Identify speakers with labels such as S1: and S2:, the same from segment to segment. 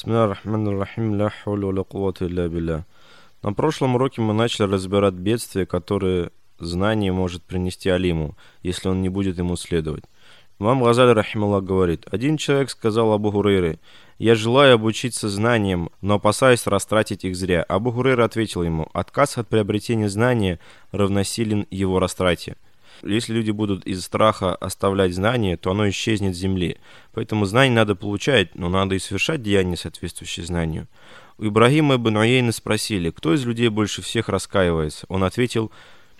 S1: Бисмиллахир-рахманир-рахим, ля хауля ва ля куввата илля билля. На прошлом уроке мы начали разбирать бедствия, которые знание может принести алиму, если он не будет ему следовать. Имам Газали, рахималлах, говорит: один человек сказал Абу Хурейре: «Я желаю обучиться знаниям, но опасаюсь растратить их зря». Абу Хурейра ответил ему: отказ от приобретения знания равносилен его растрате. Если люди будут из страха оставлять знание, то оно исчезнет с земли. Поэтому знание надо получать, но надо и совершать деяния, соответствующие знанию. У Ибрагима ибн Уяйны спросили, кто из людей больше всех раскаивается. Он ответил,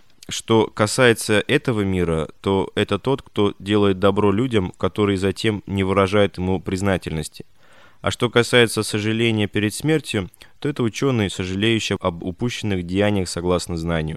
S1: что касается этого мира, то это тот, кто делает добро людям, которые затем не выражают ему признательности. А что касается сожаления перед смертью, то это ученый, сожалеющий об упущенных деяниях согласно знанию.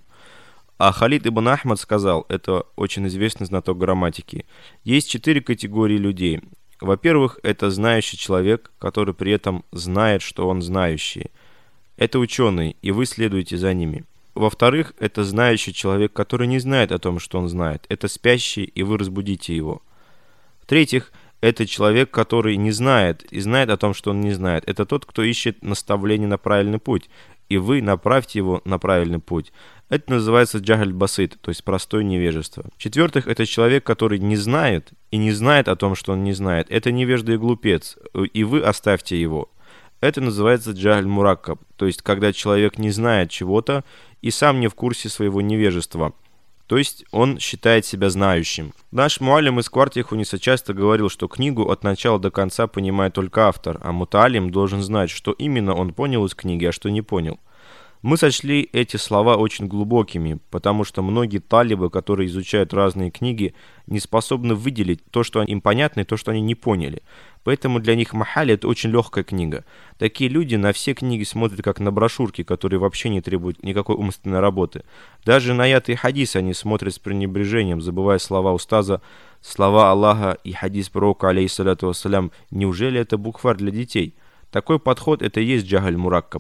S1: А Халид ибн Ахмад сказал, это очень известный знаток грамматики: есть 4 категории людей. Во-первых, это знающий человек, который при этом знает, что он знающий. Это ученый, и вы следуете за ними. Во-вторых, это знающий человек, который не знает о том, что он знает. Это спящий, и вы разбудите его. В-третьих, это человек, который не знает и знает о том, что он не знает. Это тот, кто ищет наставление на правильный путь, и вы направьте его на правильный путь. Это называется джахаль басит, то есть простое невежество. В-четвертых, это человек, который не знает и не знает о том, что он не знает. Это невежда и глупец, и вы оставьте его. Это называется джахаль мураккаб, то есть когда человек не знает чего-то и сам не в курсе своего невежества. То есть он считает себя знающим. Наш муалим из Кварти Хуниса часто говорил, что книгу от начала до конца понимает только автор, а мутаалим должен знать, что именно он понял из книги, а что не понял. Мы сочли эти слова очень глубокими, потому что многие талибы, которые изучают разные книги, не способны выделить то, что им понятно, и то, что они не поняли. Поэтому для них махали — это очень легкая книга. Такие люди на все книги смотрят как на брошюрки, которые вообще не требуют никакой умственной работы. Даже на аяты и хадисы они смотрят с пренебрежением, забывая слова устаза, слова Аллаха и хадис пророка, алейхиссалату вассалям. Неужели это букварь для детей? Такой подход — это и есть джахаль мураккаб.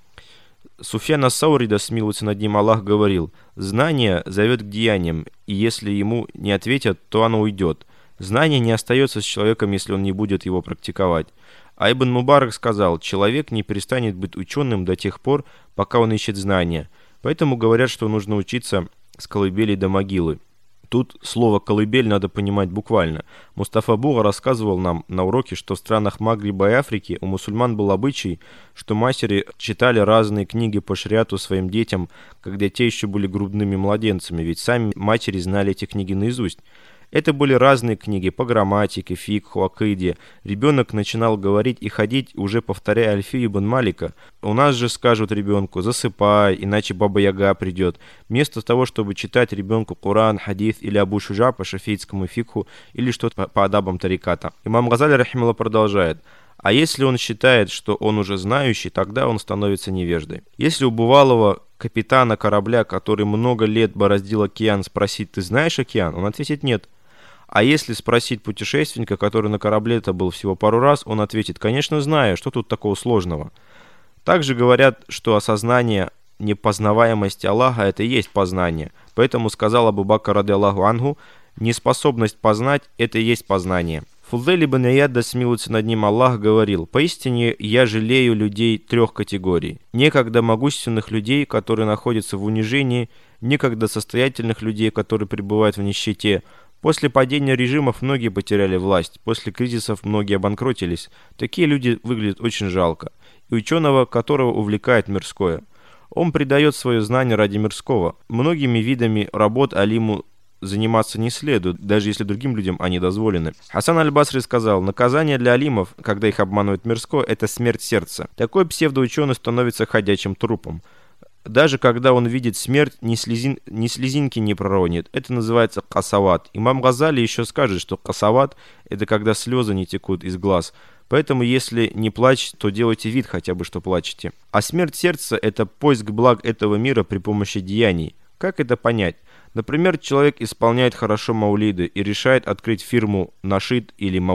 S1: Суфьян ас-Саури, да смилуется над ним Аллах, говорил: знание зовет к деяниям, и если ему не ответят, то оно уйдет. Знание не остается с человеком, если он не будет его практиковать. А Ибн Мубарак сказал: человек не перестанет быть ученым до тех пор, пока он ищет знания. Поэтому говорят, что нужно учиться с колыбели до могилы. Тут слово «колыбель» надо понимать буквально. Мустафа Буга рассказывал нам на уроке, что в странах Магриба и Африки у мусульман был обычай, что матери читали разные книги по шариату своим детям, когда те еще были грудными младенцами, ведь сами матери знали эти книги наизусть. Это были разные книги по грамматике, фикху, акиде. Ребенок начинал говорить и ходить, уже повторяя Альфию ибн Малика. У нас же скажут ребенку: засыпай, иначе Баба-Яга придет. Вместо того, чтобы читать ребенку Коран, хадис или Абу Шуджа по шафийскому фикху или что-то по адабам тариката. Имам Газали, рахималлах, продолжает: а если он считает, что он уже знающий, тогда он становится невеждой. Если у бывалого капитана корабля, который много лет бороздил океан, спросить: ты знаешь океан? Он ответит: нет. А если спросить путешественника, который на корабле-то был всего пару раз, он ответит: конечно, знаю, что тут такого сложного. Также говорят, что осознание непознаваемости Аллаха — это и есть познание. Поэтому сказал Абу Бакр, ради Аллаху анху: неспособность познать — это и есть познание. Фудзель ибн Ияд, да смилуется над ним Аллах, говорил: поистине я жалею людей 3 категорий. Некогда могущественных людей, которые находятся в унижении, некогда состоятельных людей, которые пребывают в нищете. После падения режимов многие потеряли власть, после кризисов многие обанкротились. Такие люди выглядят очень жалко. И ученого, которого увлекает мирское. Он придает свое знание ради мирского. Многими видами работ алиму заниматься не следует, даже если другим людям они дозволены. Хасан аль-Басри сказал: наказание для алимов, когда их обманывает мирское, это смерть сердца. Такой псевдоученый становится ходячим трупом. Даже когда он видит смерть, ни слезинки не проронит. Это называется касават. Имам Газали еще скажет, что касават — это когда слезы не текут из глаз. Поэтому, если не плачете, то делайте вид хотя бы, что плачете. А смерть сердца — это поиск благ этого мира при помощи деяний. Как это понять? Например, человек исполняет хорошо маулиды и решает открыть фирму «Нашид» или «Маулид».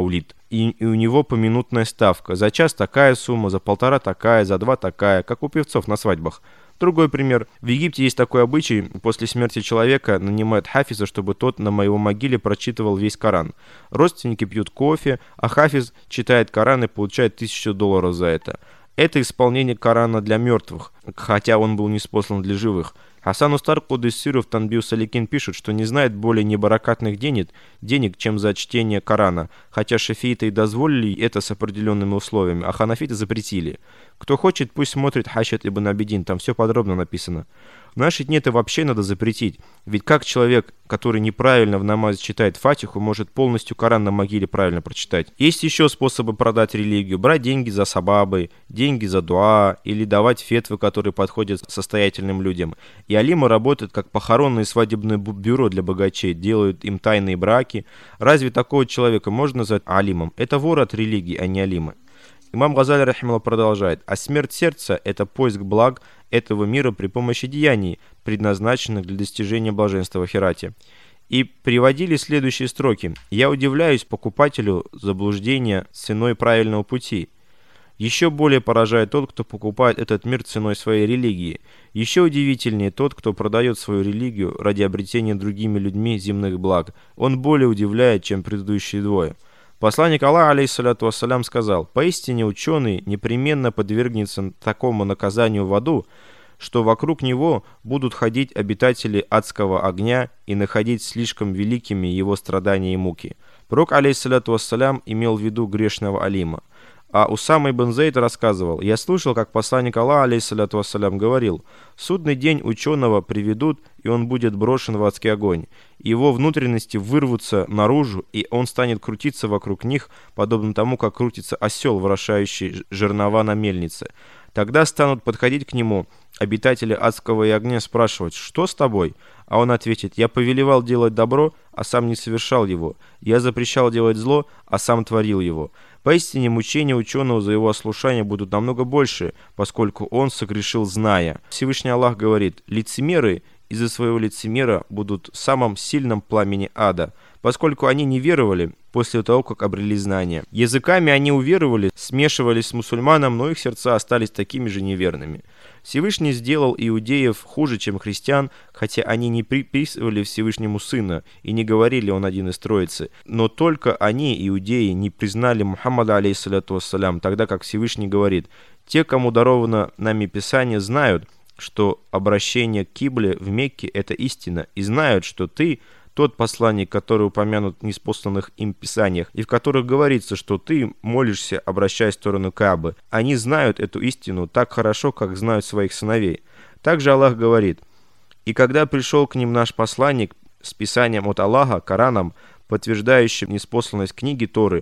S1: и у него поминутная ставка. За час такая сумма, за полтора такая, за два такая, как у певцов на свадьбах. Другой пример. В Египте есть такой обычай: после смерти человека нанимают хафиза, чтобы тот на моего могиле прочитывал весь Коран. Родственники пьют кофе, а хафиз читает Коран и получает $1000 за это. Это исполнение Корана для мертвых, хотя он был ниспослан для живых. Хасан Устар Кудыссиру в Танбиу Саликин пишет, что не знает более небаракатных денег, чем за чтение Корана, хотя шафииты и дозволили это с определенными условиями, а ханафиты запретили. Кто хочет, пусть смотрит Хашат ибн Абидин, там все подробно написано. В наши дни это вообще надо запретить, ведь как человек, который неправильно в намазе читает Фатиху, может полностью Коран на могиле правильно прочитать? Есть еще способы продать религию: брать деньги за сабабы, деньги за дуа, или давать фетвы, которые подходят состоятельным людям. И алимы работают как похоронное и свадебное бюро для богачей, делают им тайные браки. Разве такого человека можно назвать алимом? Это вор от религии, а не алимы. Имам Газали рахималлах продолжает: а смерть сердца – это поиск благ этого мира при помощи деяний, предназначенных для достижения блаженства в ахирате. И приводили следующие строки: «Я удивляюсь покупателю заблуждения ценой правильного пути. Еще более поражает тот, кто покупает этот мир ценой своей религии. Еще удивительнее тот, кто продает свою религию ради обретения другими людьми земных благ. Он более удивляет, чем предыдущие двое». Посланник Аллаха, алейхиссаляту вассалям, сказал: «Поистине ученый непременно подвергнется такому наказанию в аду, что вокруг него будут ходить обитатели адского огня и находить слишком великими его страдания и муки». Пророк, алейхиссаляту вассалям, имел в виду грешного алима. А Усама ибн Зейд рассказывал: «Я слышал, как посланник Аллаха, алейхиссаляту вассалям, говорил: в судный день ученого приведут, и он будет брошен в адский огонь. Его внутренности вырвутся наружу, и он станет крутиться вокруг них, подобно тому, как крутится осел, ворошающий жернова на мельнице. Тогда станут подходить к нему обитатели адского и огня, спрашивать: что с тобой? А он ответит: я повелевал делать добро, а сам не совершал его. Я запрещал делать зло, а сам творил его. Поистине мучения ученого за его ослушание будут намного больше, поскольку он согрешил, зная». Всевышний Аллах говорит: лицемеры из-за своего лицемера будут в самом сильном пламени ада, поскольку они не веровали после того, как обрели знания. Языками они уверовали, смешивались с мусульманом, но их сердца остались такими же неверными. Всевышний сделал иудеев хуже, чем христиан, хотя они не приписывали Всевышнему сына и не говорили: он один из троицы. Но только они, иудеи, не признали Мухаммада, алейхиссаляту вассалям, тогда как Всевышний говорит: «Те, кому даровано нами Писание, знают, что обращение к Кибле в Мекке – это истина, и знают, что ты – тот посланник, который упомянут в ниспосланных им писаниях, и в которых говорится, что ты молишься, обращаясь в сторону Каабы. Они знают эту истину так хорошо, как знают своих сыновей». Также Аллах говорит: «И когда пришел к ним наш посланник с писанием от Аллаха, Кораном, подтверждающим ниспосланность книги Торы,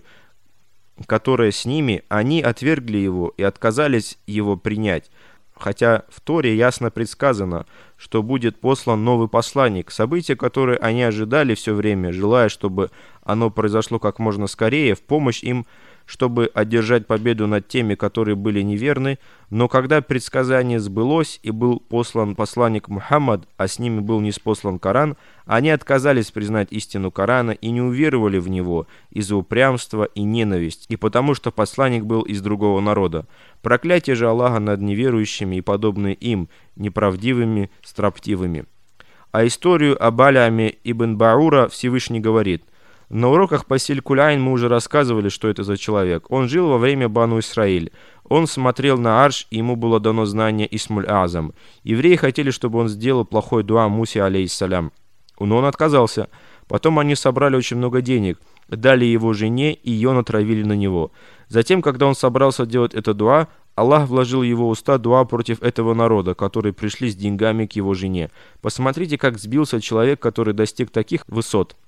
S1: которая с ними, они отвергли его и отказались его принять». Хотя в Торе ясно предсказано, что будет послан новый посланник, событие, которое они ожидали все время, желая, чтобы оно произошло как можно скорее, в помощь им, чтобы одержать победу над теми, которые были неверны. Но когда предсказание сбылось и был послан посланник Мухаммад, а с ними был ниспослан Коран, они отказались признать истину Корана и не уверовали в него из-за упрямства и ненависти, и потому что посланник был из другого народа. Проклятие же Аллаха над неверующими и подобные им, неправдивыми, строптивыми. А историю об Аляме ибн Баура Всевышний говорит: на уроках по Силь-Куляйн мы уже рассказывали, что это за человек. Он жил во время Бану Исраиль. Он смотрел на Арш, и ему было дано знание Исмуль-Азам. Евреи хотели, чтобы он сделал плохой дуа Мусе, алейхиссалям, но он отказался. Потом они собрали очень много денег, дали его жене, и ее натравили на него. Затем, когда он собрался делать это дуа, Аллах вложил в его уста дуа против этого народа, которые пришли с деньгами к его жене. Посмотрите, как сбился человек, который достиг таких высот.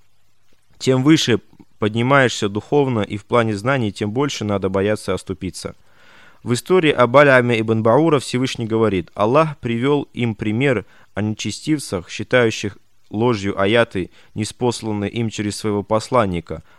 S1: Тем выше поднимаешься духовно и в плане знаний, тем больше надо бояться оступиться. В истории об Аляме ибн Баура Всевышний говорит: Аллах привел им пример о нечестивцах, считающих ложью аяты, ниспосланные им через своего посланника.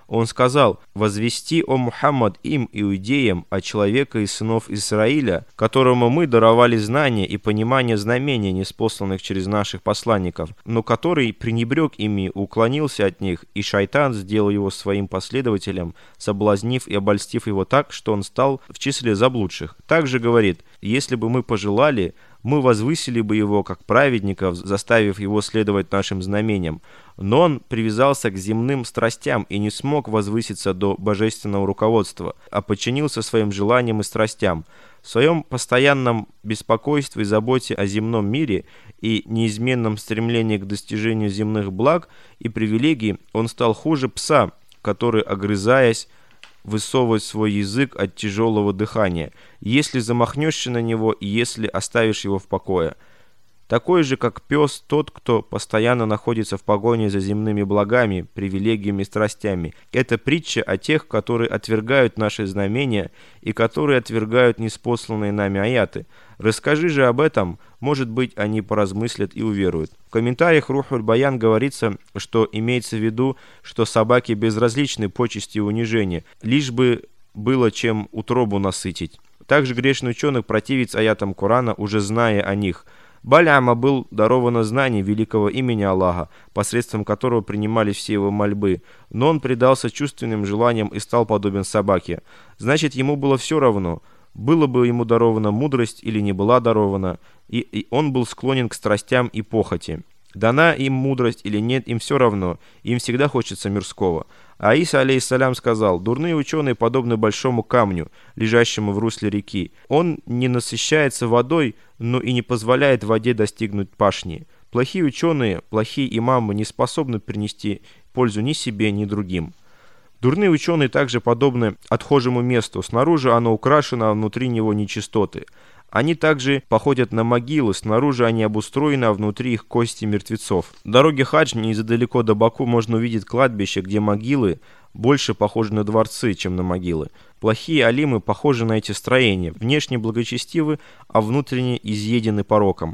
S1: Он сказал: «Возвести, о Мухаммад, им, иудеям, о человека из сынов Исраиля, которому мы даровали знание и понимание знамений, ниспосланных через наших посланников, но который пренебрег ими, уклонился от них, и шайтан сделал его своим последователем, соблазнив и обольстив его так, что он стал в числе заблудших». Также говорит: «Если бы мы пожелали, мы возвысили бы его как праведников, заставив его следовать нашим знамениям. Но он привязался к земным страстям и не смог возвыситься до божественного руководства, а подчинился своим желаниям и страстям. В своем постоянном беспокойстве и заботе о земном мире и неизменном стремлении к достижению земных благ и привилегий он стал хуже пса, который, огрызаясь, высовывать свой язык от тяжелого дыхания, если замахнешься на него и если оставишь его в покое. Такой же, как пес, тот, кто постоянно находится в погоне за земными благами, привилегиями и страстями. Это притча о тех, которые отвергают наши знамения и которые отвергают ниспосланные нами аяты. Расскажи же об этом, может быть, они поразмыслят и уверуют». В комментариях Рухуль Баян говорится, что имеется в виду, что собаки безразличны почести и унижения, лишь бы было чем утробу насытить. Также грешный ученый противится аятам Корана, уже зная о них. Баляма был даровано знание великого имени Аллаха, посредством которого принимались все его мольбы, но он предался чувственным желаниям и стал подобен собаке. Значит, ему было все равно, было бы ему дарована мудрость или не была дарована, и он был склонен к страстям и похоти. Дана им мудрость или нет, им все равно, им всегда хочется мирского. А Иса, алейхиссалям, сказал: «Дурные ученые подобны большому камню, лежащему в русле реки. Он не насыщается водой, но и не позволяет воде достигнуть пашни. Плохие ученые, плохие имамы не способны принести пользу ни себе, ни другим». Дурные ученые также подобны отхожему месту. Снаружи оно украшено, а внутри него нечистоты. Они также походят на могилы, снаружи они обустроены, а внутри их кости мертвецов. В дороге хадж недалеко до Баку можно увидеть кладбище, где могилы больше похожи на дворцы, чем на могилы. Плохие алимы похожи на эти строения, внешне благочестивы, а внутренне изъедены пороком.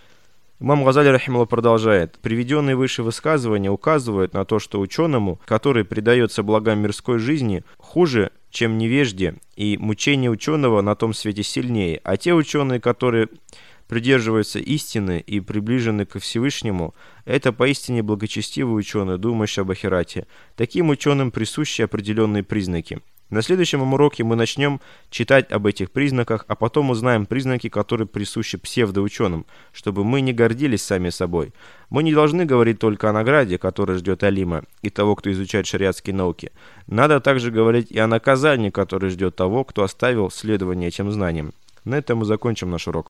S1: Имам Газали рахимахуллах продолжает: приведенные выше высказывания указывают на то, что ученому, который предается благам мирской жизни, хуже, чем невежде, и мучение ученого на том свете сильнее, а те ученые, которые придерживаются истины и приближены ко Всевышнему, это поистине благочестивые ученые, думающие об ахирате. Таким ученым присущи определенные признаки. На следующем уроке мы начнем читать об этих признаках, а потом узнаем признаки, которые присущи псевдоученым, чтобы мы не гордились сами собой. Мы не должны говорить только о награде, которая ждет алима и того, кто изучает шариатские науки. Надо также говорить и о наказании, которое ждет того, кто оставил следование этим знаниям. На этом мы закончим наш урок.